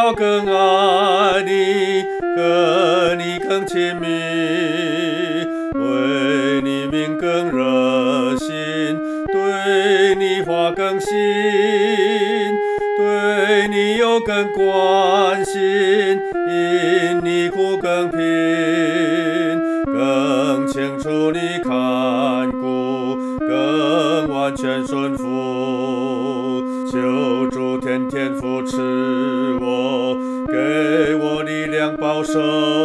要更爱你，和你更亲密，为你命更热心，对你话更信，对你有更关心，因你苦更平，更清楚你看顾，更完全顺服。求主天天扶持我，给我力量保守